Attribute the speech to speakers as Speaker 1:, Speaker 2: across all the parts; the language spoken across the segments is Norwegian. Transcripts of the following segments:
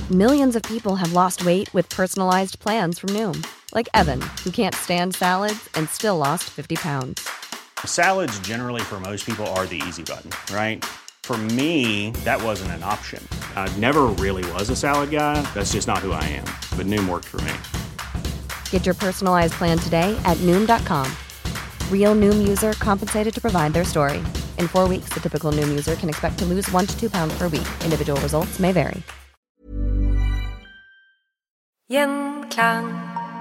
Speaker 1: Millions of people have lost weight with personalized plans from Noom. Like Evan, who can't stand salads and still lost 50 pounds.
Speaker 2: Salads generally for most people are the easy button, right? For me, that wasn't an option. I never really was a salad guy. That's just not who I am. But Noom worked for me.
Speaker 1: Get your personalized plan today at Noom.com. Real Noom user compensated to provide their story. In 4 weeks, the typical Noom user can expect to lose 1 to 2 pounds per week. Individual results may vary.
Speaker 3: Gjenklang.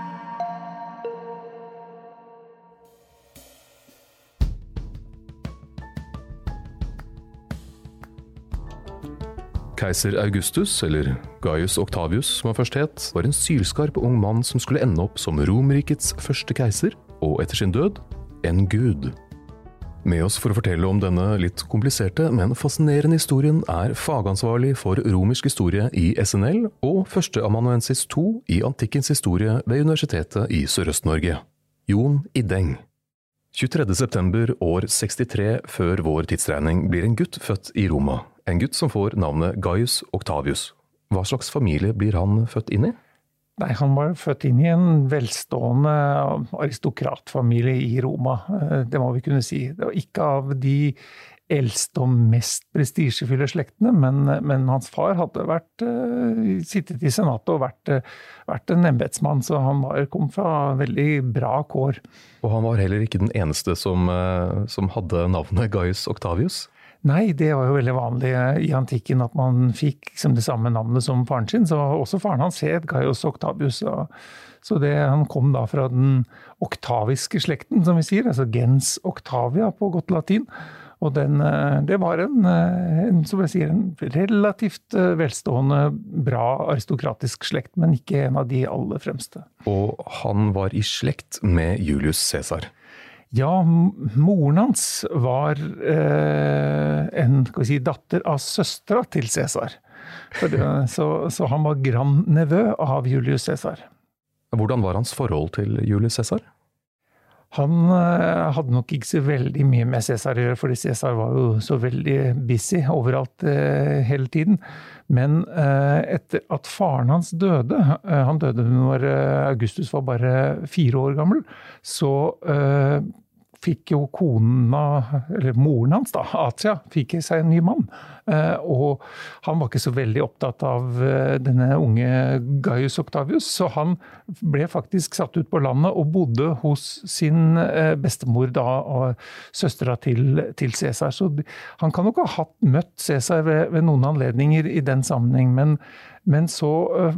Speaker 4: Keiser Augustus, eller Gaius Octavius som han først het, var en sylskarp ung mann som skulle ende opp som Romerrikets første keiser, og etter sin død, en gud. Med oss for å fortelle om denne litt kompliserte, men fascinerende historien er fagansvarlig for romersk historie i SNL og førsteamanuensis 2 i antikkens historie ved Universitetet i Sørøst-Norge, Jon Ideng. 23. september år 63 før vår tidsregning blir en gutt født i Roma. En gutt som får navnet Gaius Octavius. Hva slags familie blir han født inn i?
Speaker 5: Nei, han var født inn i en velstående aristokratfamilie i Roma. Det må vi kunne si. Det var ikke av de eldste og mest prestisjefulle slektene, men hans far hadde sittet i senatet og vært en embetsmann, så han kom fra veldig bra kår.
Speaker 4: Og han var heller ikke den eneste som hadde navnet Gaius Octavius?
Speaker 5: Nei, det var jo veldig vanlig i antikken at man fikk liksom det samme navnet som faren sin, så også faren hans het Gaius Octavius. Så han kom da fra den oktaviske slekten, som vi sier, altså gens Octavia på godt latin. Og det var som jeg sier, en relativt velstående, bra aristokratisk slekt, men ikke en av de aller fremste.
Speaker 4: Og han var i slekt med Julius Caesar?
Speaker 5: Ja, moren hans var datter av søstera til Caesar. Så han var grandnevø av Julius Caesar.
Speaker 4: Hvordan var hans forhold til Julius Caesar?
Speaker 5: Han hadde nok ikke så veldig mye med Caesar å gjøre, fordi Caesar var jo så veldig busy overalt hele tiden. Men etter at faren hans døde, han døde når Augustus var bare 4 år gammel, så fikk jo moren hans da, Atia, fikk seg en ny mann. Og han var ikke så veldig opptatt av denne unge Gaius Octavius, så han ble faktisk satt ut på landet og bodde hos sin bestemor da, og søstera til Caesar. Så han kan nok ha møtt Caesar ved noen anledninger i den sammenheng, men så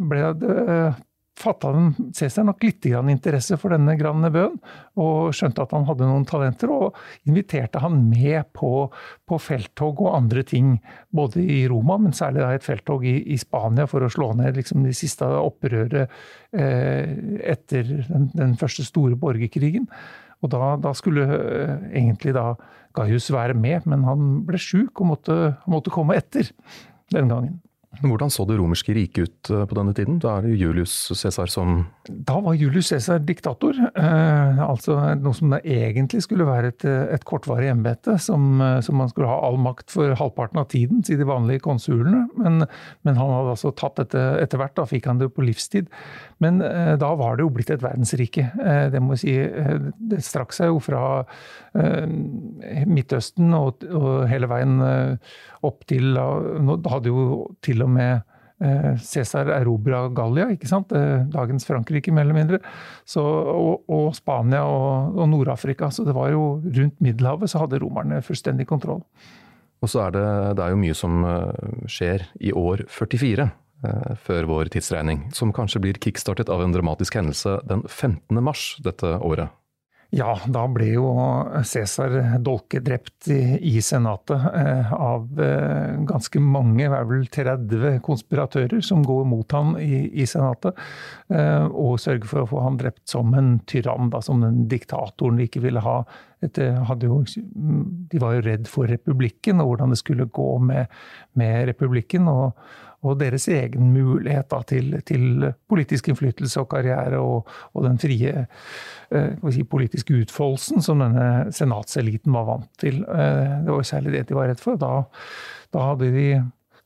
Speaker 5: fattet Caesar nok litt interesse for denne grandnevøen, og skjønte at han hadde noen talenter, og inviterte han med på felttog og andre ting, både i Roma, men særlig da et felttog i Spania for å slå ned liksom, de siste opprøret etter den første store borgerkrigen. Og da skulle egentlig da Gaius være med, men han ble syk og måtte komme etter den gangen.
Speaker 4: Hvordan så det romerske riket ut på denne tiden? Da det Julius Caesar som...
Speaker 5: Da var Julius Caesar diktator, altså noe som egentlig skulle være et kortvarig embete, som man skulle ha all makt for halvparten av tiden, sier de vanlige konsulene, men han hadde altså tatt etter hvert, da fikk han det på livstid. Men da var det jo blitt et verdensrike, det må jeg si. Det strakk seg jo fra Midtøsten og hele veien opp til, nå hadde jo til og med Caesar erobret Gallia, ikke sant? Dagens Frankrike, mer eller mindre, og Spania og Nord-Afrika, så det var jo rundt Middelhavet så hadde romerne fullstendig kontroll.
Speaker 4: Og så det er jo mye som skjer i år 44, før vår tidsregning, som kanskje blir kickstartet av en dramatisk hendelse den 15. mars dette året.
Speaker 5: Ja, da ble jo Caesar dolkedrept i senatet av ganske mange, vel 30 konspiratører som går mot han i senatet, og sørger for å få han drept som en tyrann, da, som den diktatoren de ikke ville ha. De var jo redd for republikken, og hvordan det skulle gå med republikken, og deres egen mulighet da, til politisk innflytelse og karriere og den frie politiske utfoldelsen som denne senatseliten var vant til. Det var jo særlig det de var redd for. Da hadde de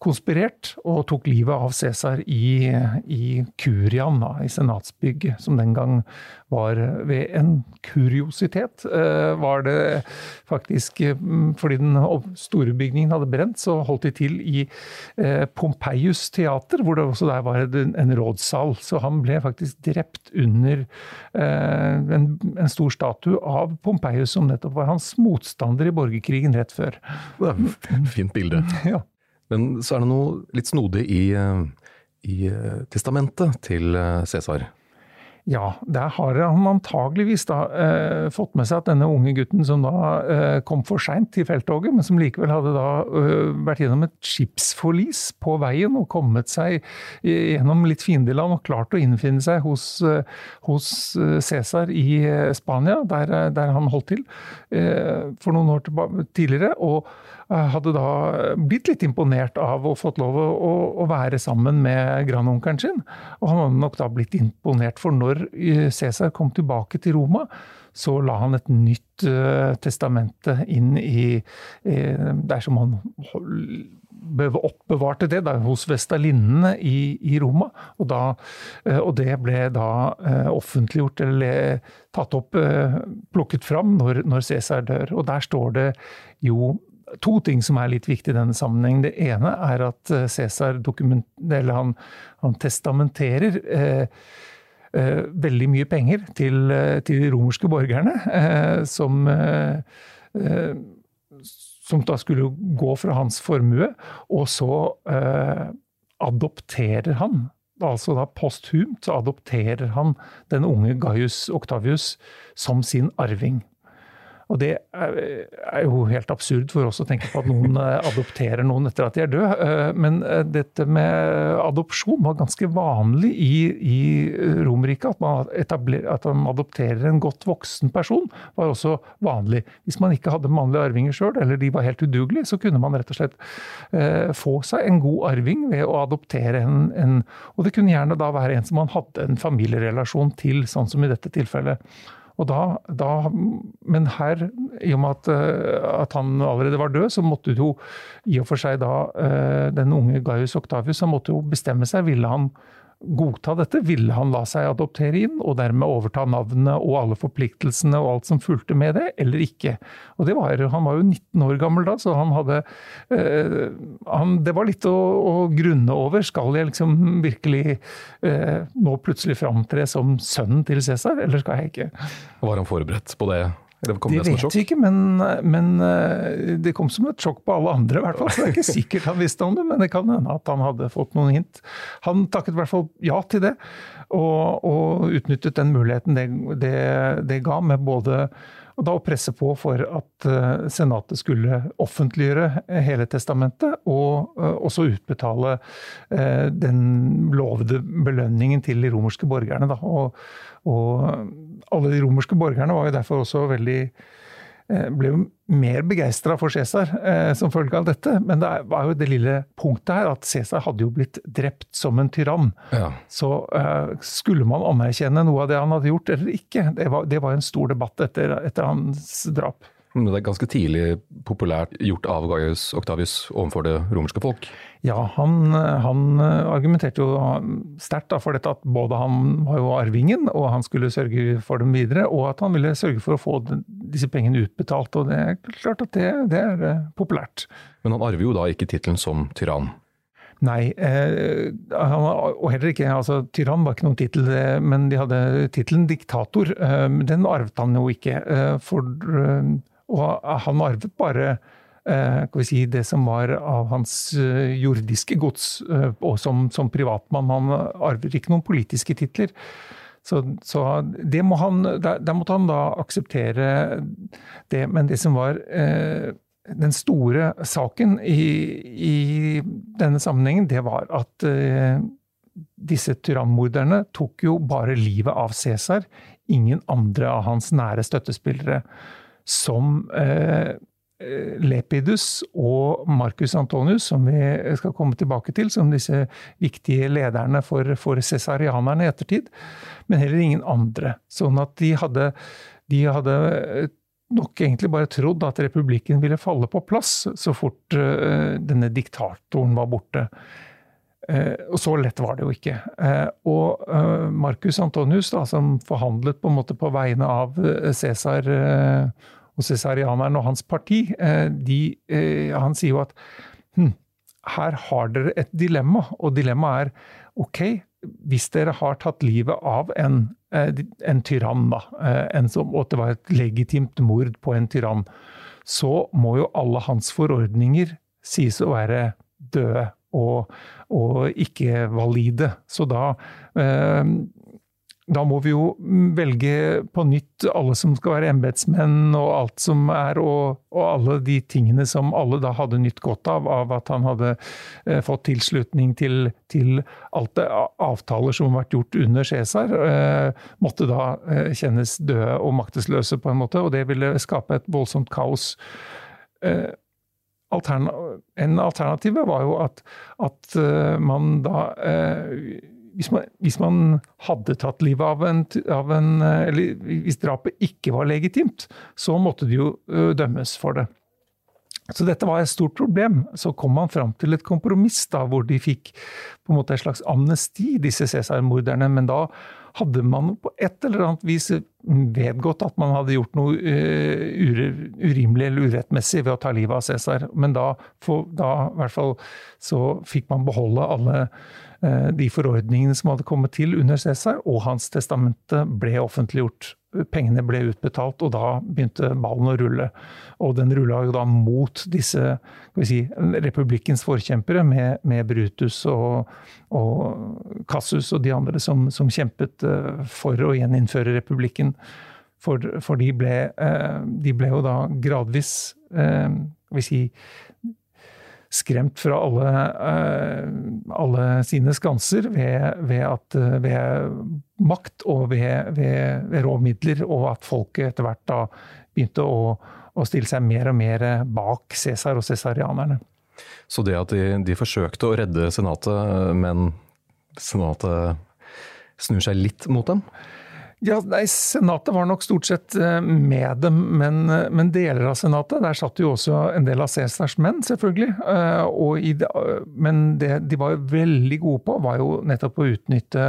Speaker 5: konspirert og tok livet av Cæsar i Kurian, da, i senatsbygget, som den gang var ved en kuriositet. Var det faktisk, fordi den store bygningen hadde brent, så holdt de til i Pompeius teater, hvor det også der var en rådssal. Så han ble faktisk drept under en stor statue av Pompeius, som nettopp var hans motstander i borgerkrigen rett før.
Speaker 4: Det er et fint bilde.
Speaker 5: Ja.
Speaker 4: Men så det noe litt snodig i testamentet til Cæsar.
Speaker 5: Ja, der har han antageligvis da fått med seg at denne unge gutten som da kom for sent til felttoget, men som likevel hadde da vært gjennom et skipsforlis på veien og kommet seg gjennom litt fiendeland og klart å innfinne seg hos Cæsar i Spania, der han holdt til for noen år tidligere, og hadde da blitt litt imponert av og fått lov å være sammen med grandonkelen sin. Og han hadde nok da blitt imponert, for når Cæsar kom tilbake til Roma, så la han et nytt testamente inn der som han oppbevarte det, der hos Vestalinnene i Roma. Og det ble da offentliggjort, eller tatt opp, plukket fram når Cæsar dør. Og der står det jo to ting som litt viktig i denne sammenhengen. Det ene at Cæsar han testamenterer veldig mye penger til de romerske borgerne, som da skulle gå fra hans formue, og så adopterer han, altså da posthumt, så adopterer han den unge Gaius Octavius som sin arving. Og det jo helt absurd for oss å tenke på at noen adopterer noen etter at de død. Men dette med adopsjon var ganske vanlig i Romerriket. At man adopterer en godt voksen person var også vanlig. Hvis man ikke hadde mannlige arvinger selv, eller de var helt udugelige, så kunne man rett og slett få seg en god arving ved å adoptere en og det kunne gjerne da være en som man hadde en familierelasjon til, sånn som i dette tilfellet. Og men her, i og med at han allerede var død, så måtte jo i og for seg da den unge Gaius Octavius, han måtte jo bestemme seg, ville han godta dette, ville han la seg adoptere inn, og dermed overta navnet og alle forpliktelsene og alt som fulgte med det, eller ikke. Og han var jo 19 år gammel da, så han hadde, det var litt å grunne over. Skal jeg liksom virkelig nå plutselig framtre som sønnen til Cæsar, eller skal jeg ikke?
Speaker 4: Var han forberedt på det?
Speaker 5: Det vet vi ikke, men det kom som et sjokk på alle andre i hvert fall, så det ikke sikkert han visste om det, men det kan hende at han hadde fått noen hint. Han takket i hvert fall ja til det, og utnyttet den muligheten det ga med både og da å presse på for at senatet skulle offentliggjøre hele testamentet, og også utbetale den lovede belønningen til de romerske borgerne. Da. Og alle de romerske borgerne var jo derfor også ble jo mer begeistret for Cæsar som følge av dette, men det var jo det lille punktet her, at Cæsar hadde jo blitt drept som en tyrann. Ja. Så skulle man anerkjenne noe av det han hadde gjort eller ikke? Det var en stor debatt etter hans drap.
Speaker 4: Men det ganske tidlig populært gjort av Gaius Octavius overfor det romerske folk.
Speaker 5: Ja, han argumenterte jo sterkt for dette, at både han var jo arvingen, og han skulle sørge for dem videre, og at han ville sørge for å få disse pengene utbetalt, og det klart at det populært.
Speaker 4: Men han arver jo da ikke titlen som tyrann.
Speaker 5: Nei, og heller ikke, altså tyrann var ikke noen titel, men de hadde titelen diktator, den arvet han jo ikke, og han arvet bare kan vi si, det som var av hans jordiske gods, og som privatmann. Han arver ikke noen politiske titler. Så der måtte han da akseptere det, men det som var den store saken i denne sammenhengen, det var at disse tyrannmorderne tok jo bare livet av Cæsar, ingen andre av hans nære støttespillere, som Lepidus og Marcus Antonius, som vi skal komme tilbake til, som disse viktige lederne for cæsarianerne i ettertid, men heller ingen andre. Sånn at de hadde nok egentlig bare trodd at republikken ville falle på plass så fort denne diktatoren var borte. Og så lett var det jo ikke. Og Marcus Antonius, da, som forhandlet på en måte på vegne av Caesar og cæsarianeren og hans parti, han sier jo at her har dere et dilemma, og dilemmaet ok, hvis dere har tatt livet av en tyrann, da, og at det var et legitimt mord på en tyrann, så må jo alle hans forordninger sies å være døde og ikke valide. Så da må vi jo velge på nytt alle som skal være embetsmenn og alt som og alle de tingene som alle da hadde nytt godt av at han hadde fått tilslutning til alt det avtaler som har vært gjort under Caesar, måtte da kjennes døde og maktesløse på en måte, og det ville skape et voldsomt kaos. En alternativ var jo at man da hvis man hadde tatt livet av en eller hvis drapet ikke var legitimt, så måtte de jo dømmes for det. Så dette var et stort problem. Så kom man fram til et kompromiss da, hvor de fikk på en måte et slags amnesti, disse Caesar-morderne, men da hadde man på et eller annet vis vedgått at man hadde gjort noe urimelig eller urettmessig ved å ta livet av Caesar. Men da i hvert fall så fikk man beholde alle de forordningene som hadde kommet til under Caesar, og hans testamente ble offentliggjort. Pengene ble utbetalt, og da begynte ballen å rulle. Og den rullet jo da mot disse, republikkens forkjempere med Brutus og Cassius og de andre som kjempet for å gjeninnføre republikken. For de ble jo da gradvis, skremt fra alle sine skanser ved makt og ved råmidler, og at folket etter hvert da begynte å stille seg mer og mer bak Caesar og cæsarianerne.
Speaker 4: Så det at de forsøkte å redde senatet, men senatet snur seg litt mot dem?
Speaker 5: Ja, senatet var nok stort sett med dem, men deler av senatet, der satt jo også en del av Caesars menn, selvfølgelig. Men det de var veldig gode på, var jo nettopp å utnytte,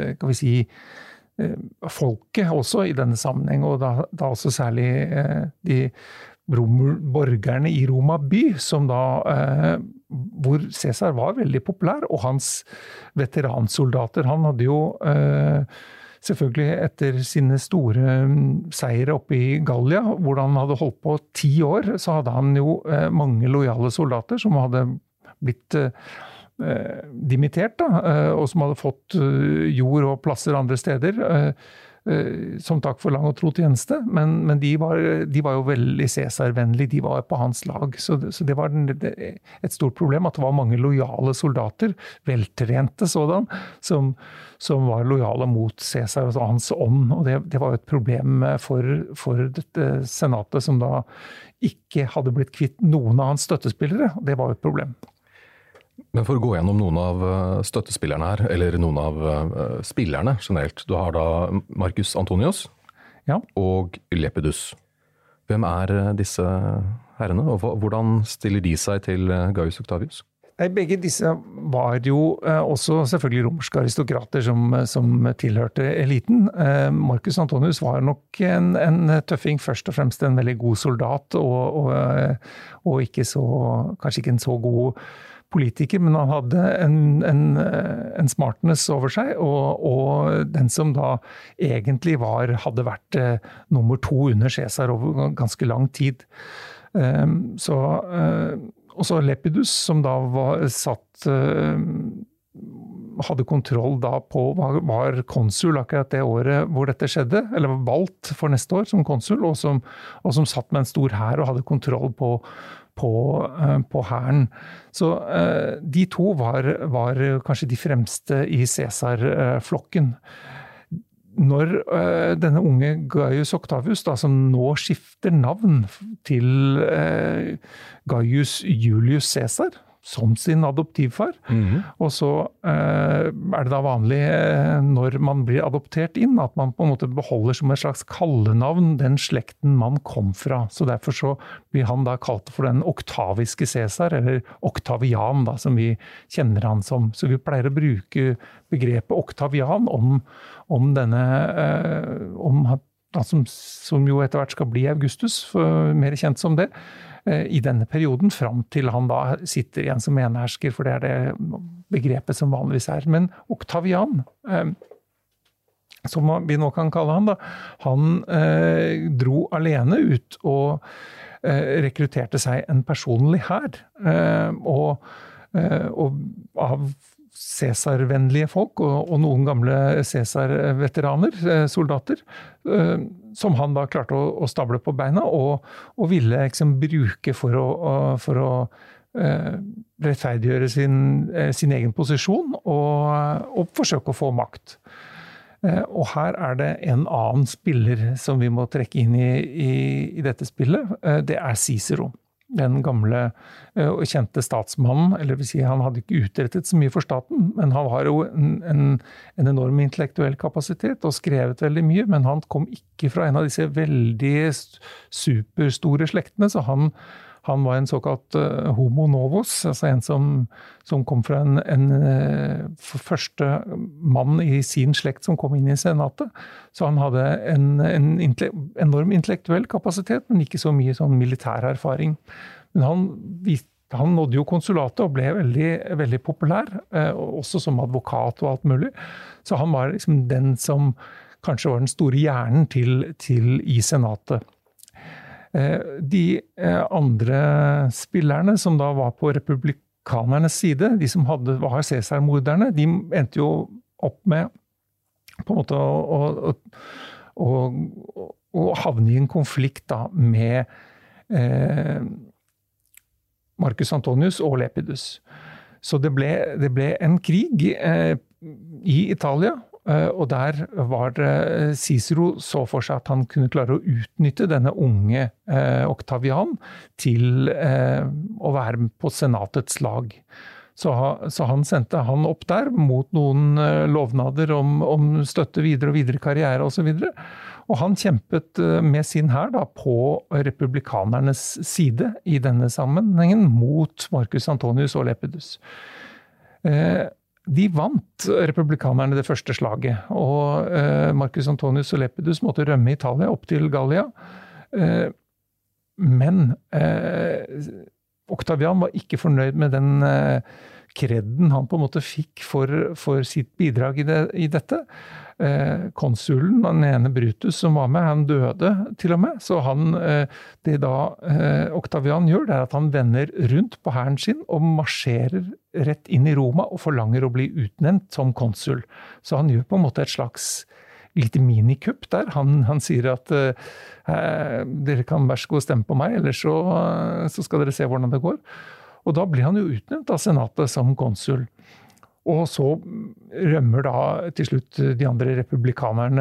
Speaker 5: folket også i denne sammenheng, og da også særlig de borgerne i Roma by, som da, hvor Caesar var veldig populær, og hans veteransoldater, han hadde jo selvfølgelig etter sine store seire oppe i Gallia, hvor han hadde holdt på 10 år, så hadde han jo mange lojale soldater som hadde blitt dimittert, og som hadde fått jord og plasser andre steder, som takk for lang og tro tjeneste, men de var jo veldig Caesar-vennlige, de var på hans lag, så det var et stort problem at det var mange lojale soldater, veltrente sådan, som var lojale mot Caesar og hans ånd, og det var jo et problem for dette senatet som da ikke hadde blitt kvitt noen av hans støttespillere, det var jo et problem.
Speaker 4: Men for å gå gjennom noen av støttespillerne her, eller noen av spillerne generelt, du har da Marcus Antonius og Lepidus. Hvem disse herrene, og hvordan stiller de seg til Gaius Octavius?
Speaker 5: Begge disse var jo også selvfølgelig romerske aristokrater som tilhørte eliten. Marcus Antonius var nok en tøffing, først og fremst en veldig god soldat, og ikke kanskje ikke en så god politiker, men han hadde en smartness over seg, og den som da egentlig hadde vært nummer 2 under Caesar over ganske lang tid. Og så Lepidus, som da hadde kontroll da på, var konsul akkurat det året hvor dette skjedde, eller var valgt for neste år som konsul, og som satt med en stor hær og hadde kontroll på hæren. Så de to var kanskje de fremste i Caesar-flokken. Når denne unge Gaius Octavius, da, som nå skifter navn til Gaius Julius Caesar, som sin adoptivfar. Og så det da vanlig når man blir adoptert inn, at man på en måte beholder som et slags kallenavn den slekten man kom fra. Så derfor så blir han da kalt for den oktaviske Cæsar, eller Oktavian da, som vi kjenner han som. Så vi pleier å bruke begrepet Oktavian om denne, som jo etter hvert skal bli Augustus, mer kjent som det, i denne perioden, fram til han da sitter igjen som enehersker, for det det begrepet som vanligvis Men Oktavian, som vi nå kan kalle han da, han dro alene ut og rekrutterte seg en personlig hær, og av Cæsar-vennlige folk, og noen gamle Cæsar-veteraner, soldater, som han da klarte å stable på beina, og ville liksom bruke for å rettferdiggjøre sin egen posisjon, og forsøke å få makt. Og her det en annen spiller som vi må trekke inn i dette spillet, det Cicero. Den gamle og kjente statsmannen, eller vil si han hadde ikke utrettet så mye for staten, men han har jo en enorm intellektuell kapasitet og skrevet veldig mye, men han kom ikke fra en av disse veldig superstore slektene, så han var en såkalt homo novus, altså en som kom fra en første mann i sin slekt som kom inn i senatet. Så han hadde en enorm intellektuell kapasitet, men ikke så mye sånn militær erfaring. Men han nådde jo konsulatet og ble veldig, veldig populær, også som advokat og alt mulig. Så han var liksom den som kanskje var den store hjernen til i senatet. De andre spillerne som da var på republikanernes side, de som var Cæsar-morderne, de endte jo opp med på en måte å havne i en konflikt da med Marcus Antonius og Lepidus. Så det ble en krig i Italia, og der var Cicero så for seg at han kunne klare å utnytte denne unge Oktavian til å være på senatets lag. Så han sendte han opp der mot noen lovnader om støtte videre og videre karriere og så videre. Og han kjempet med sin hær da på republikanernes side i denne sammenhengen mot Marcus Antonius og Lepidus. De vant republikanerne det første slaget, og Marcus Antonius og Lepidus måtte rømme Italia opp til Gallia. Men Oktavian var ikke fornøyd med den kredden han på en måte fikk for sitt bidrag i dette. Konsulen, den ene Brutus som var med, han døde til og med, så det da Oktavian gjør, det at han vender rundt på hæren sin og marsjerer rett inn i Roma og forlanger å bli utnevnt som konsul. Så han gjør på en måte et slags lite minikupp der. Han sier at dere kan være så god stemme på meg, eller så skal dere se hvordan det går. Og da blir han jo utnevnt av senatet som konsul. Og så rømmer da til slutt de andre republikanerne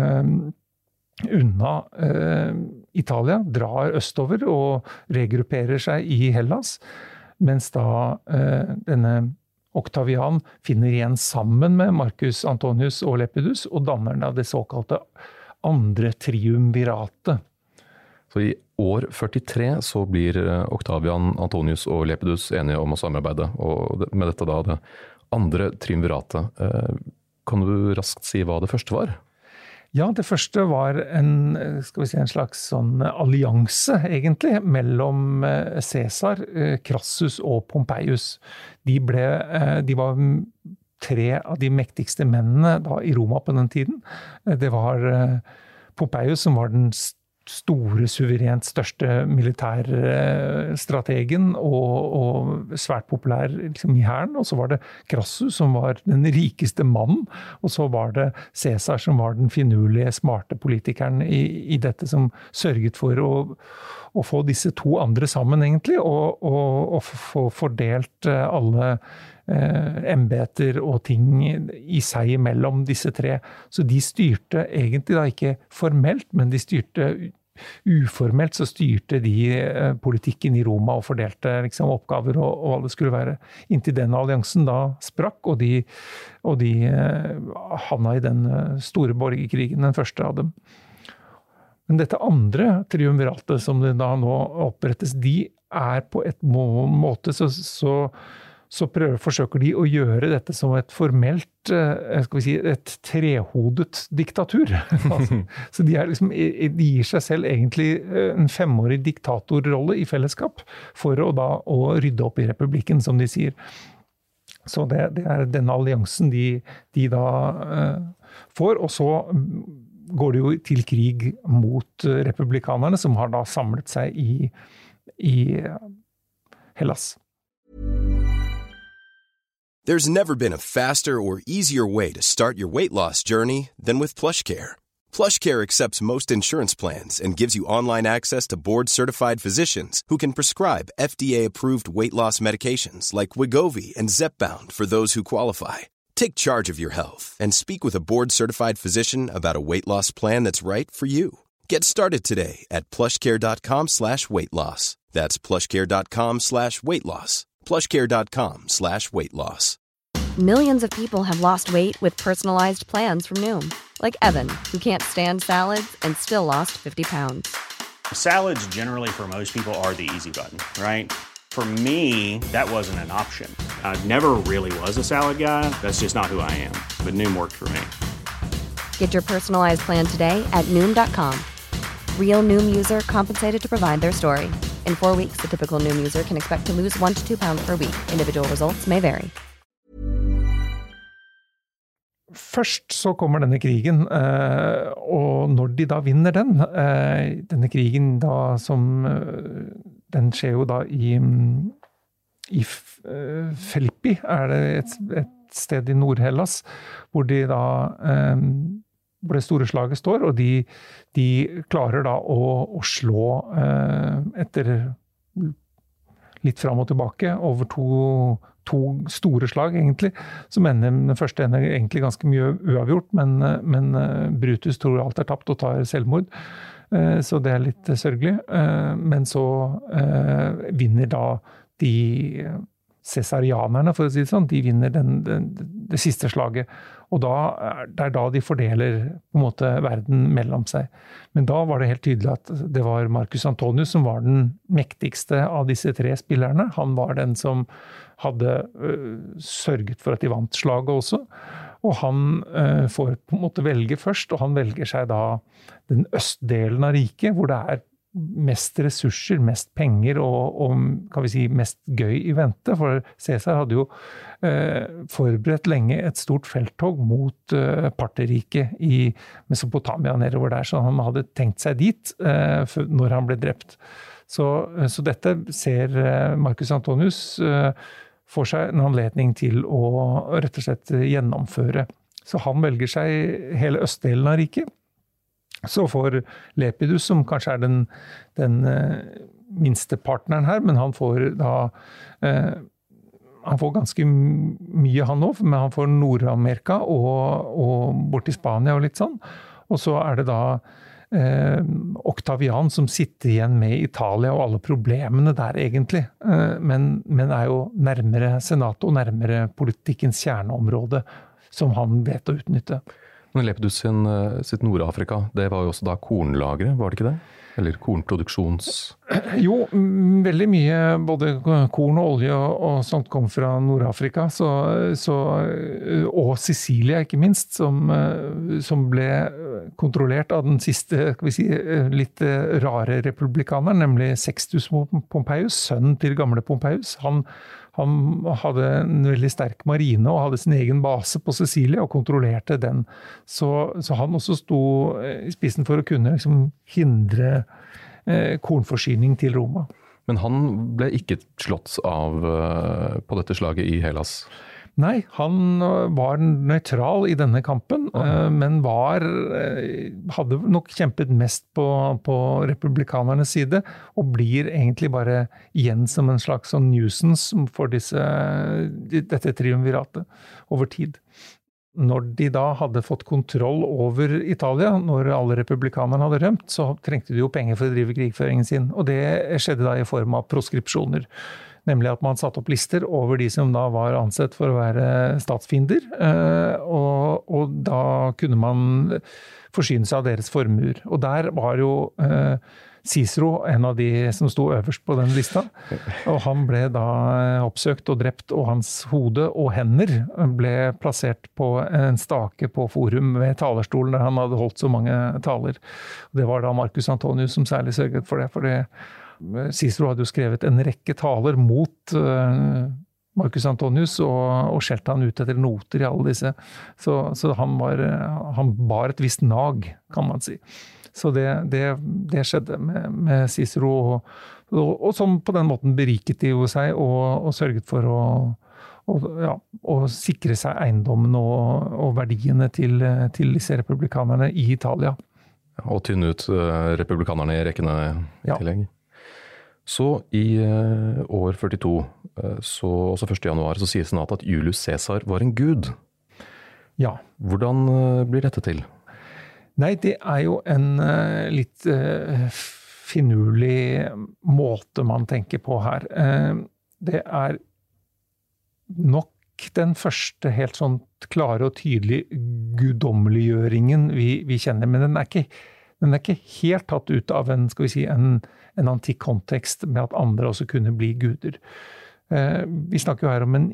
Speaker 5: unna Italia, drar østover og regrupperer seg i Hellas, mens da denne Oktavian finner igjen sammen med Marcus Antonius og Lepidus og danner da det såkalte andre triumviratet.
Speaker 4: Så i år 43 så blir Oktavian, Antonius og Lepidus enige om å samarbeide, og med dette da det andre triumviratet. Kan du raskt si hva det første var?
Speaker 5: Ja, det første var en slags sånn allianse, egentlig, mellom Cæsar, Crassus og Pompeius. De var 3 av de mektigste mennene da, i Roma på den tiden. Det var Pompeius som var den store, suverent største militærstrategen og svært populær liksom, i hæren, og så var det Crassus som var den rikeste mannen, og så var det Cæsar som var den finurlige, smarte politikeren i dette som sørget for å få disse 2 andre sammen egentlig, og få fordelt alle embeter og ting i seg mellom disse 3. Så de styrte egentlig da ikke formelt, men de styrte uformelt så styrte de politikken i Roma og fordelte liksom oppgaver og hva det skulle være. Inntil den alliansen da sprakk, og de havna i den store borgerkrigen, den første av dem. Men dette andre triumviratet som det da nå opprettes, de på et måte så forsøker de å gjøre dette som et formelt, skal vi si, et trehodet diktatur. Så de gir seg selv egentlig en 5-årig diktatorrolle i fellesskap for å rydde opp i republikken, som de sier. Så det denne alliansen de da får, og så går det jo til krig mot republikanerne, som har da samlet seg i Hellas.
Speaker 6: There's never been a faster or easier way to start your weight loss journey than with PlushCare. PlushCare accepts most insurance plans and gives you online access to board-certified physicians who can prescribe FDA-approved weight loss medications like Wegovy and Zepbound for those who qualify. Take charge of your health and speak with a board-certified physician about a weight loss plan that's right for you. Get started today at plushcare.com/weightloss. That's plushcare.com/weightloss. plushcare.com/weightloss.
Speaker 1: Millions of people have lost weight with personalized plans from Noom. Like Evan, who can't stand salads and still lost 50 pounds.
Speaker 2: Salads generally for most people are the easy button, right? For me, that wasn't an option. I never really was a salad guy. That's just not who I am. But Noom worked for me.
Speaker 1: Get your personalized plan today at Noom.com. Real Noom user compensated to provide their story. In 4 weeks, the typical Noom user can expect to lose 1 to 2 pounds per week. Individual results may vary.
Speaker 5: Først så kommer denne krigen, og når de da vinner denne krigen da den skjer jo da i Filippi, det et sted i Nord-Hellas, hvor de da hvor det store slaget står, og de klarer da å slå etter litt fram og tilbake over to store slag egentlig, som den første ender egentlig ganske mye uavgjort, men Brutus tror alt tapt og tar selvmord, så det litt sørgelig. Men så vinner da de cæsarianerne, for å si det sånn, de vinner det siste slaget, og det da de fordeler på en måte verden mellom seg. Men da var det helt tydelig at det var Marcus Antonius som var den mektigste av disse 3 spillerne. Han var den som hadde sørget for at de vant slaget også, og han får på en måte velge først, og han velger seg da den østdelen av riket, hvor det mest ressurser, mest penger og kan vi si mest gøy i vente, for Caesar hadde jo forberedt lenge et stort felttog mot Partherriket i Mesopotamia nedover der, så han hadde tenkt seg dit når han ble drept. Så dette ser Marcus Antonius får seg en anledning til å rett og slett gjennomføre. Så han velger seg hele østdelen av riket. Så får Lepidus, som kanskje den minste partneren her, men han får da han får ganske mye han også, men han får Nord-Amerika og bort til Spania og litt sånn. Og så det da Octavian som sitter igjen med Italia og alle problemene der egentlig, men jo nærmere senatet og nærmere politikkens kjerneområde som han vet å utnytte.
Speaker 4: Men Lepidus sitt Nord-Afrika, det var jo også da kornlagre, var det ikke det? Eller kornproduksjons...
Speaker 5: Jo, veldig mye, både korn og olje og sånt kom fra Nord-Afrika, og Sicilia ikke minst, som ble kontrollert av den siste, skal vi si, litt rare republikaneren, nemlig Sextus Pompeius, sønnen til gamle Pompeius. Han hadde en veldig sterk marine og hadde sin egen base på Sicilia og kontrollerte den. Så han også sto i spissen for å kunne liksom hindre kornforsyning til Roma.
Speaker 4: Men han ble ikke slått av på dette slaget i Hellas?
Speaker 5: Nei, han var nøytral i denne kampen, men hadde nok kjempet mest på republikanernes side, og blir egentlig bare igjen som en slags sånn nuisance for dette triumviratet over tid. når de da hadde fått kontroll over Italia, når alle republikanerne hadde rømt, så trengte de jo penger for å drive krigføringen sin. Og det skjedde da i form av proskripsjoner. Nemlig at man satte opp lister over de som da var ansett for å være statsfiender, og da kunne man forsyne seg av deres formuer. Og der var jo Cicero en av de som sto øverst på den lista, og han ble da oppsøkt og drept, og hans hode og hender ble plassert på en stake på forum ved talerstolen der han hadde holdt så mange taler. Det var da Marcus Antonius som særlig sørget for det, Cicero hadde jo skrevet en rekke taler mot Marcus Antonius og skjelte han ut etter noter i alle disse. Så han bar et visst nag, kan man si. Så det skjedde med Cicero, og som på den måten beriket de jo seg og sørget for å sikre seg eiendommen og verdiene til disse republikanerne i Italia.
Speaker 4: Og tynne ut republikanerne i rekkene i tillegg. Så i år 42, også 1. januar, så sier senatet at Julius Caesar var en gud.
Speaker 5: Ja.
Speaker 4: Hvordan blir dette til?
Speaker 5: Nei, det jo en litt finurlig måte man tenker på her. Det nok den første helt sånn klare og tydelige guddommeliggjøringen vi kjenner, men den ikke helt tatt ut av en antikk kontekst med at andre også kunne bli guder. Vi snakker jo her om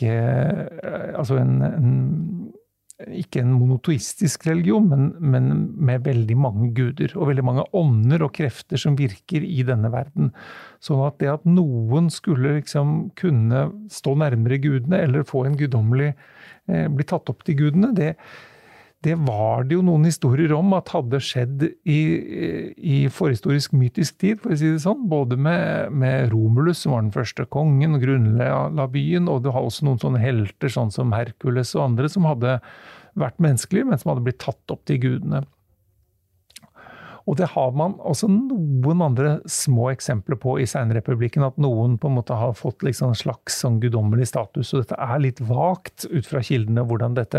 Speaker 5: ikke en monoteistisk religion, men med veldig mange guder, og veldig mange ånder og krefter som virker i denne verden. Sånn at det at noen skulle liksom kunne stå nærmere gudene, eller få en guddommelig, bli tatt opp til gudene, det var det jo noen historier om at hadde skjedd i forhistorisk mytisk tid, for å si det sånn, både med Romulus, som var den første kongen og grunnla byen, og det har også noen sånne helter, sånn som Herkules og andre, som hadde vært menneskelige, men som hadde blitt tatt opp til gudene. Og det har man også noen andre små eksempler på i Seinrepublikken, at noen på en måte har fått liksom en slags sånn guddommelig status, og dette litt vagt ut fra kildene, hvordan dette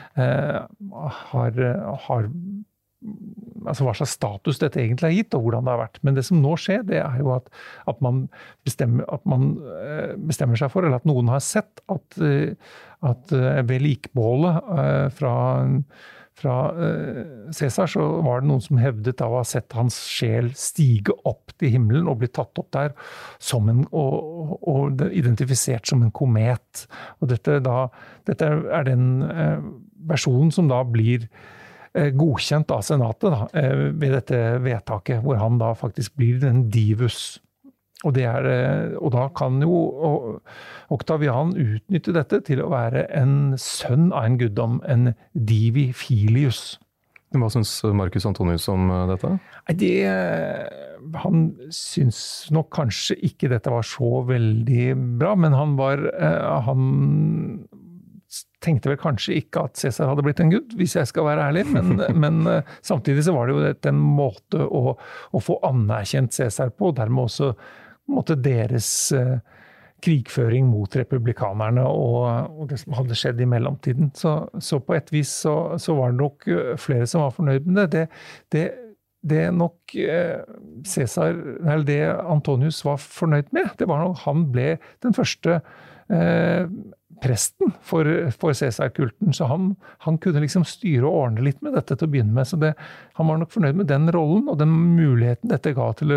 Speaker 5: altså hva slags status dette egentlig har gitt, og hvordan det har vært. Men det som nå skjer, det jo at man bestemmer seg for, eller at noen har sett at ved likbålet fra Caesar, så var det noen som hevdet av å ha sett hans sjel stige opp til himmelen og bli tatt opp der og identifisert som en komet. Og dette den versjonen som da blir godkjent av senatet ved dette vedtaket, hvor han da faktisk blir en divus. Og da kan jo Octavian utnytte dette til å være en sønn av en guddom, en divi filius.
Speaker 4: Hva synes Marcus Antonius om dette?
Speaker 5: Han synes nok kanskje ikke dette var så veldig bra, men han tenkte vel kanskje ikke at Caesar hadde blitt en gud, hvis jeg skal være ærlig, men samtidig så var det jo en måte å få anerkjent Caesar på, og dermed også deres krigføring mot republikanerne og det som hadde skjedd i mellomtiden. Så på et vis så var det nok flere som var fornøyd med det. Det nok Caesar, eller det Antonius var fornøyd med, det var nok han ble den første presten for Caesar-kulten, så han kunne liksom styre og ordne litt med dette til å begynne med, så han var nok fornøyd med den rollen og den muligheten dette ga til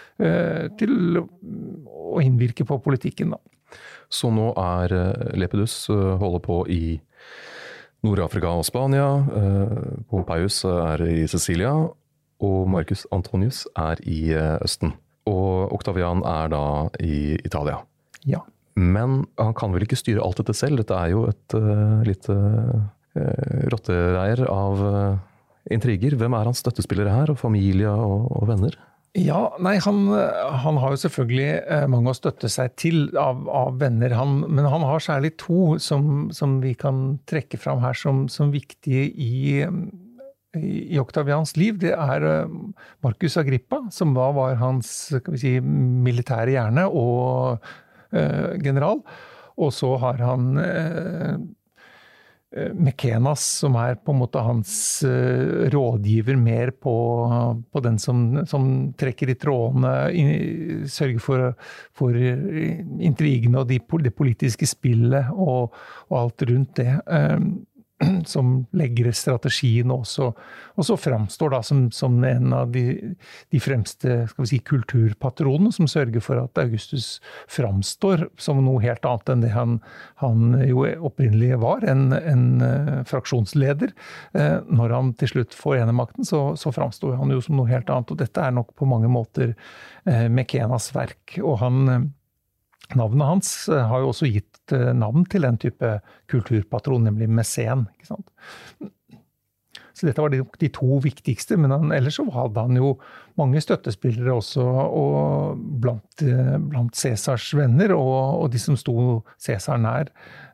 Speaker 5: å innvirke på politikken da.
Speaker 4: Så nå Lepidus holder på i Nord-Afrika og Spania, Pompeius i Sicilia, og Marcus Antonius i Østen. Og Octavian da i Italia.
Speaker 5: Ja.
Speaker 4: Men han kan vel ikke styre alt dette selv? Dette jo et lite rottereier av intriger. Hvem hans støttespillere her, og familie og venner?
Speaker 5: Ja, nei, han har jo selvfølgelig mange å støtte seg til av venner, men han har særlig to som vi kan trekke fram her som viktige i Octavians liv. Det Marcus Agrippa, som da var hans, skal vi si, militære hjerne og general, og så har han Mekenas, som på en måte hans rådgiver mer på den som trekker I trådene, sørger for intrigene og det politiske spillet og alt rundt det. Som legger strategien også, og så framstår da som en av de fremste, skal vi si, kulturpatronene, som sørger for at Augustus framstår som noe helt annet enn det han jo opprinnelig var, en fraksjonsleder. Når han til slutt får enemakten, så framstår han jo som noe helt annet, og dette nok på mange måter Mekenas verk, og navnet hans har jo også gitt navn til en type kulturpatron, nemlig mesen, ikke sant? Så dette var de to viktigste, men ellers så hadde han jo mange støttespillere også, og blant Cæsars venner, og de som sto Cæsar nær.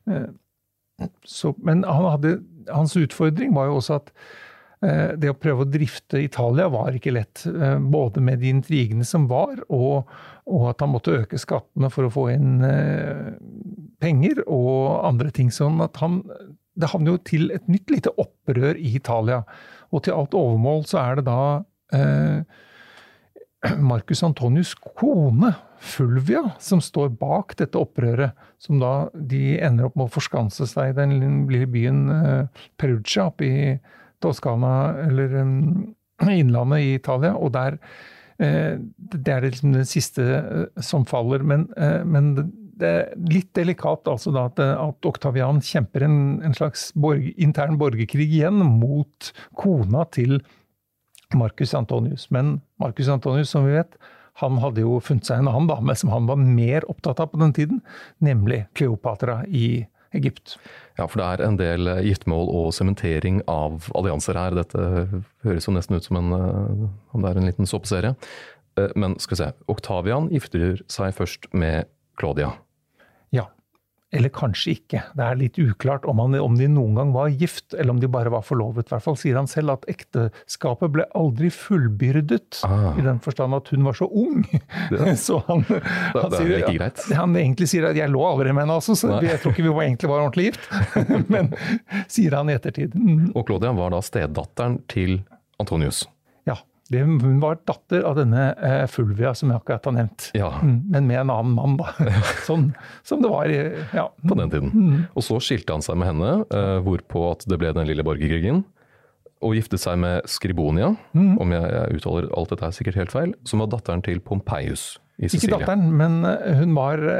Speaker 5: Men hans utfordring var jo også at det å prøve å drifte Italia var ikke lett, både med de intrigene som var, og at han måtte øke skattene for å få inn penger og andre ting, sånn at det havnet jo til et nytt lite opprør I Italia, og til alt overmål så det da Marcus Antonius' kone, Fulvia, som står bak dette opprøret, som da de ender opp med å forskanse seg I den lille byen Perugia oppe I Toskana, eller innlandet I Italia, og der det liksom det siste som faller, men det litt delikat altså da at Octavian kjemper en slags intern borgerkrig igjen mot kona til Marcus Antonius. Men Marcus Antonius, som vi vet, han hadde jo funnet seg en annen dame som han var mer opptatt av på den tiden, nemlig Kleopatra I Egypt.
Speaker 4: Ja, for det en del giftmål og sementering av allianser her. Dette høres jo nesten ut som om det en liten såpeserie. Men skal vi se, Octavian gifter seg først med Claudia.
Speaker 5: Ja, eller kanskje ikke. Det litt uklart om de noen gang var gift, eller om de bare var forlovet. I hvert fall sier han selv at ekteskapet ble aldri fullbyrdet, I den forstand at hun var så ung. Så han sier,
Speaker 4: ikke greit.
Speaker 5: Han egentlig sier at jeg lå aldri med henne, altså, så jeg tror ikke vi egentlig var ordentlig gift. Men sier han I ettertid.
Speaker 4: Og Claudia var da stedatteren til Antonius.
Speaker 5: Ja. Hun var datter av denne Fulvia som jeg akkurat har nevnt.
Speaker 4: Ja.
Speaker 5: Men med en annen mann da. Sånn som det var
Speaker 4: på den tiden. Og så skilte han seg med henne, hvorpå at det ble den lille borgerkrigen, og giftet seg med Scribonia, om jeg uttaler alt dette sikkert helt feil, som var datteren til Pompeius I Sicilia.
Speaker 5: Ikke datteren, men hun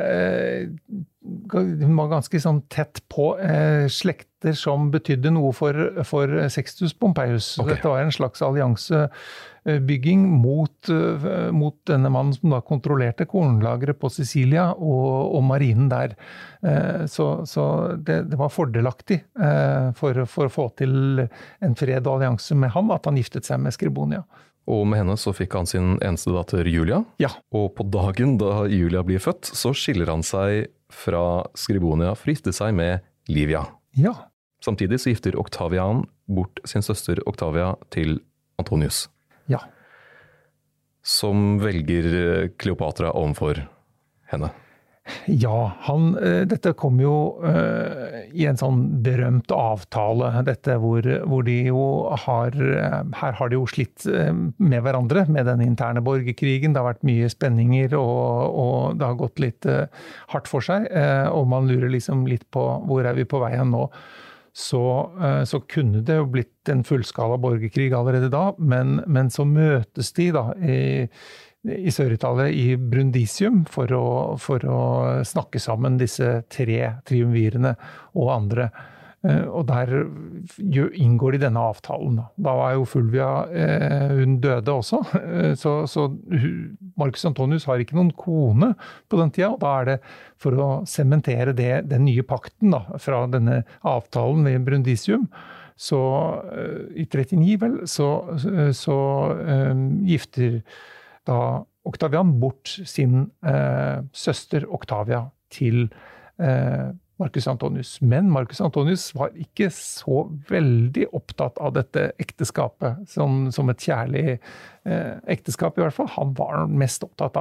Speaker 5: var ganske sånn tett på slekter som betydde noe for Sextus Pompeius. Okay. Dette var en slags alliansebygging mot denne mannen som da kontrollerte kornlageret på Sicilia og marinen der. Så det var fordelaktig for å få til en fred og allianse med ham at han giftet seg med Scribonia.
Speaker 4: Og med henne så fikk han sin eneste datter Julia.
Speaker 5: Ja.
Speaker 4: Og på dagen da Julia blir født, så skiller han seg fra Scribonia for å gifte seg med Livia.
Speaker 5: Ja.
Speaker 4: Samtidig så gifter Octavian bort sin søster Octavia til Antonius.
Speaker 5: Ja.
Speaker 4: Som velger Kleopatra overfor henne.
Speaker 5: Ja, dette kom jo I en sånn berømt avtale, dette hvor de jo her har de jo slitt med hverandre, med den interne borgerkrigen. Det har vært mye spenninger, og det har gått litt hardt for seg, og man lurer liksom litt på hvor vi på vei hen nå. Så kunne det jo blitt en fullskala borgerkrig allerede da, men så møtes de da I Sør-Italia I Brundisium for å snakke sammen disse 3 triumvirene og andre. Og der inngår de denne avtalen. Da var jo Fulvia, hun døde også, så Marcus Antonius har ikke noen kone på den tida, og da det for å sementere den nye pakten da, fra denne avtalen ved Brundisium, så I 39 vel, så gifter da Octavian bort sin søster Octavia til Marcus Antonius. Men Marcus Antonius var ikke så veldig opptatt av dette ekteskapet som et kjærlig ekteskap I hvert fall. Han var mest opptatt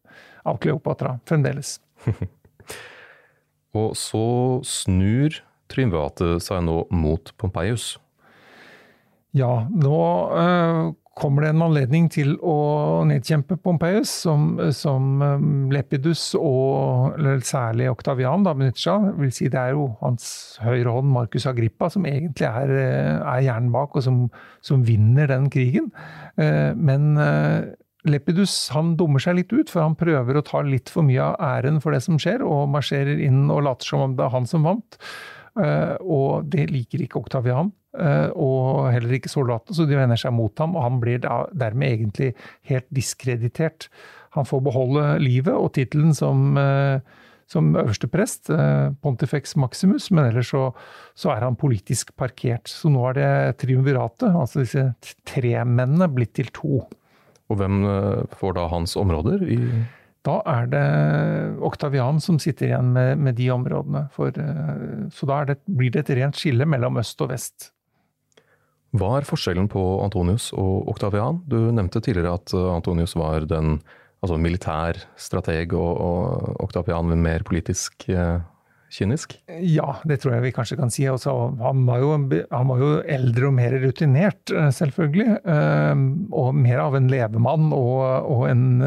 Speaker 5: av Kleopatra fremdeles.
Speaker 4: Og så snur triumviratet seg nå mot Pompeius?
Speaker 5: Ja, nå kommer det en anledning til å nedkjempe Pompeius, som Lepidus og særlig Octavian da benytter seg av. Vil si det jo hans høyre hånd, Marcus Agrippa, som egentlig er hjernen bak, og som vinner den krigen. Men Lepidus, han dummer seg litt ut, for han prøver å ta litt for mye av æren for det som skjer, og marsjerer inn og later som om det han som vant. Og det liker ikke Octavian, og heller ikke soldatene, så de vender seg mot ham, og han blir dermed egentlig helt diskreditert. Han får beholde livet og titelen som øverste prest, Pontifex Maximus, men ellers så han politisk parkert. Så nå det triumviratet, altså disse 3 mennene, blitt til 2.
Speaker 4: Og hvem får da hans områder i...
Speaker 5: Da det Octavian som sitter igjen med de områdene, så da blir det et rent skille mellom øst og vest.
Speaker 4: Hva forskjellen på Antonius og Octavian? Du nevnte tidligere at Antonius var den militær strateg, og Octavian var mer politisk kynisk? Ja,
Speaker 5: det tror jeg vi kanskje kan si. Også, han var jo eldre og mer rutinert, selvfølgelig, og mer av en levemann og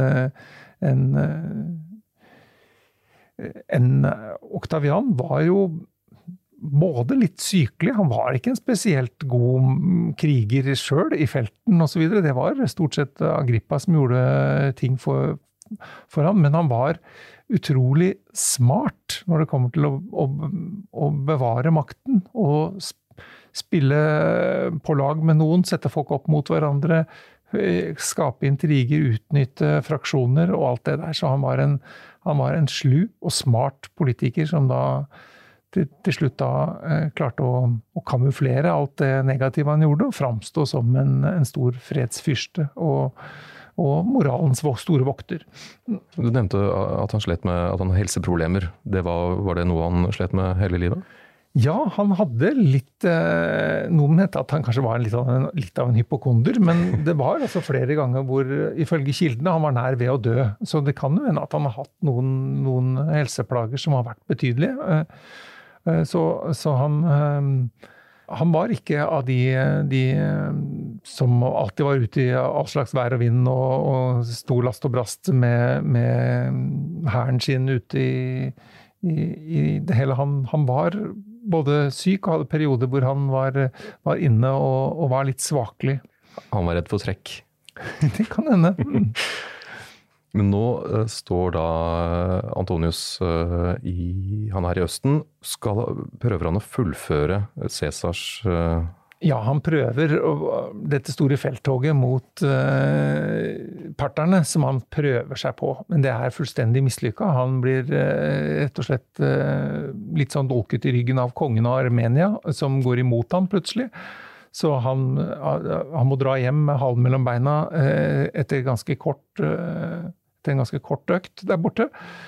Speaker 5: en Octavian var jo både litt sykelig, han var ikke en spesielt god kriger selv i felten og så videre. Det var stort sett Agrippa som gjorde ting for han, men han var utrolig smart når det kommer til å bevare makten og spille på lag med noen, sette folk opp mot hverandre, skape intriger, utnytte fraksjoner og alt det der. Så han var en slu og smart politiker som da til slutt da klarte å kamuflere alt det negative han gjorde og framstå som en stor fredsfyrste og moralens store vokter.
Speaker 4: Du nevnte at han slet med at han hadde helseproblemer. Var det noe han slet med hele livet?
Speaker 5: Ja, han hadde litt, noen mente at han kanskje var litt av en hypokonder, men det var altså flere ganger hvor, ifølge kildene, han var nær ved å dø. Så det kan jo hende at han har hatt noen helseplager som har vært betydelige. Så han var ikke av de som alltid var ute i all slags vær og vind og stor last og brast med hæren sin ute i det hele. Han var både syk og hadde perioder hvor han var inne og var litt svakelig.
Speaker 4: Han var redd for trekk.
Speaker 5: Det kan hende.
Speaker 4: Men nå står da Antonius han i Østen. Prøver han å fullføre Cæsars...
Speaker 5: Ja, han prøver dette store felttoget mot parterne som han prøver seg på, men det fullstendig mislykket. Han blir rett og slett litt sånn dolket i ryggen av kongen av Armenia, som går imot ham plutselig. Så han må dra hjem med halen mellom beina etter en ganske kort økt der borte,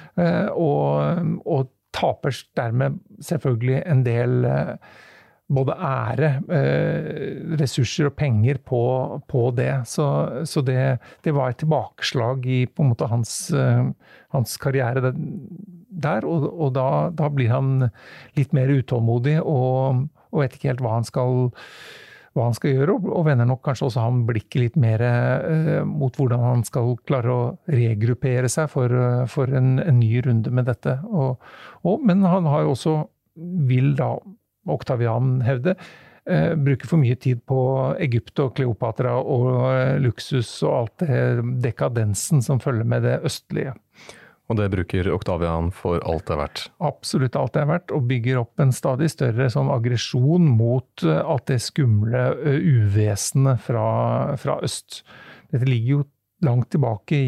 Speaker 5: og taper dermed selvfølgelig en del både ære, ressurser og penger på det. Så det var et tilbakeslag i på en måte hans karriere der, og da blir han litt mer utålmodig og vet ikke helt hva han skal gjøre, og vender nok kanskje også han blikket litt mer mot hvordan han skal klare å regruppere seg for en ny runde med dette. Men han har jo også, vil da Octavian hevde, bruker for mye tid på Egypt og Kleopatra og luksus og alt det dekadensen som følger med det østlige.
Speaker 4: Og det bruker Octavian for alt det verdt?
Speaker 5: Absolutt alt det verdt, og bygger opp en stadig større sånn aggresjon mot alt det skumle uvesenet fra øst. Dette ligger jo langt tilbake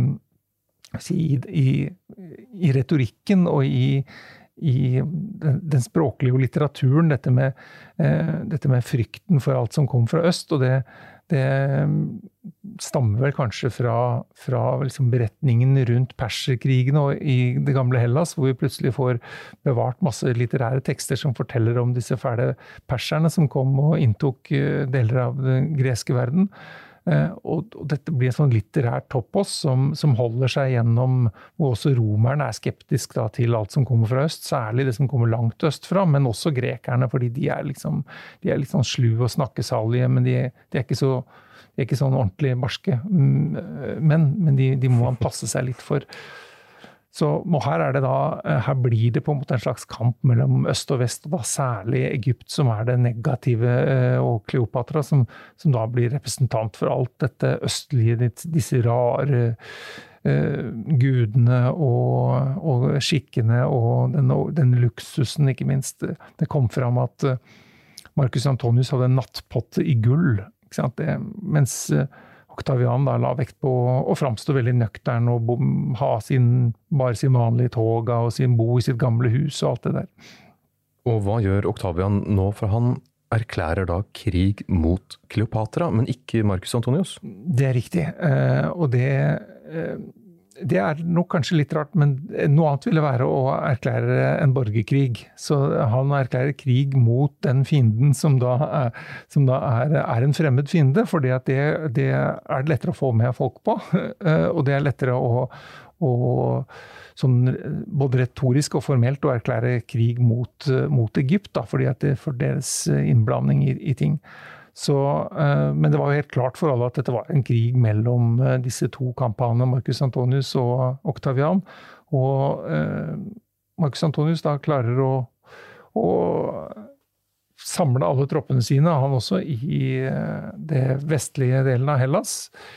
Speaker 5: i retorikken og i den språklige litteraturen, dette med frykten for alt som kom fra øst, og det stammer vel kanskje fra liksom beretningen rundt perserkrigene og i det gamle Hellas, hvor vi plutselig får bevart masse litterære tekster som forteller om disse fæle perserne som kom og inntok deler av den greske verden. Og dette blir en sånn litterær topos som holder seg gjennom, hvor også romerne skeptisk da, til alt som kommer fra øst, særlig det som kommer langt østfra, men også grekerne, fordi de litt sånn slu og snakkesalige, men de er ikke sånn ordentlig barske, men de må man passe seg litt for. Så her her blir det på en måte en slags kamp mellom øst og vest, og da særlig Egypt som det negative, og Kleopatra som da blir representant for alt dette østlige, disse rare gudene og skikkene og den luksusen, ikke minst. Det kom fram at Marcus Antonius hadde en nattpotte i gull, ikke sant? Mens Octavian da la vekt på å framstå veldig nøktern og ha bare sin vanlige toga og bo i sitt gamle hus og alt det der.
Speaker 4: Og hva gjør Octavian nå, for han erklærer da krig mot Kleopatra, men ikke Marcus Antonius?
Speaker 5: Det riktig, og det nok kanskje litt rart, men noe annet ville være å erklære en borgerkrig. Så han erklærer krig mot den fienden som da en fremmed fiende, fordi at det lettere å få med folk på, og det lettere å sånn, både retorisk og formelt å erklære krig mot Egypt, da, fordi at for deres innblanding i ting. Så, men det var jo helt klart for alle at dette var en krig mellom disse to kampene, Marcus Antonius og Octavian. Og Marcus Antonius da klarer å samle alle troppene sine, han også i det vestlige delen av Hellas,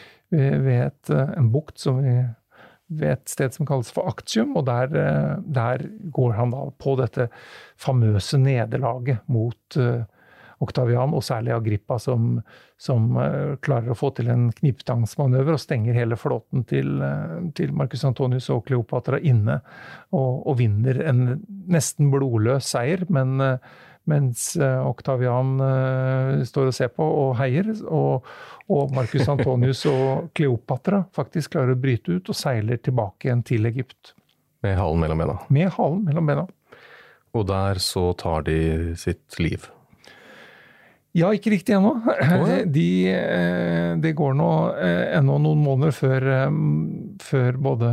Speaker 5: ved en bukt ved et sted som kalles for Actium, og der går han da på dette famøse nederlaget mot Octavian, og særlig Agrippa, som klarer å få til en kniptangsmanøver og stenger hele flåten til Marcus Antonius og Kleopatra inne, og vinner en nesten blodløs seier, men mens Octavian står og ser på og heier, og Marcus Antonius og Kleopatra faktisk klarer å bryte ut og seiler tilbake igjen til Egypt.
Speaker 4: Med halen mellom bena?
Speaker 5: Med halen mellom bena.
Speaker 4: Og der så tar de sitt liv?
Speaker 5: Ja, ikke riktig ennå. Det går nå ennå noen måneder før både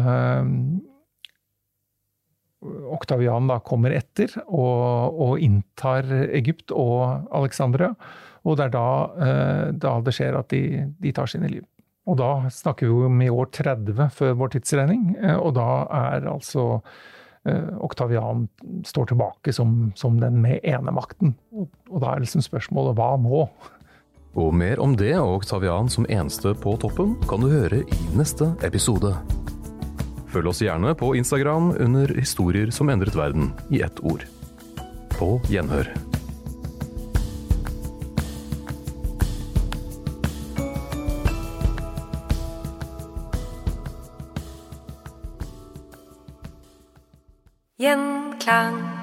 Speaker 5: Octavian da kommer etter og inntar Egypt og Alexandria, og det da det skjer at de tar sine liv. Og da snakker vi jo med år 30 før vår tidsregning, og da altså Octavian står tilbake som den med enemakten. Og da liksom spørsmålet, hva nå?
Speaker 4: Og mer om det og Octavian som eneste på toppen kan du høre i neste episode. Følg oss gjerne på Instagram under historier som endret verden i ett ord. På gjenhør.
Speaker 3: Gjenklang.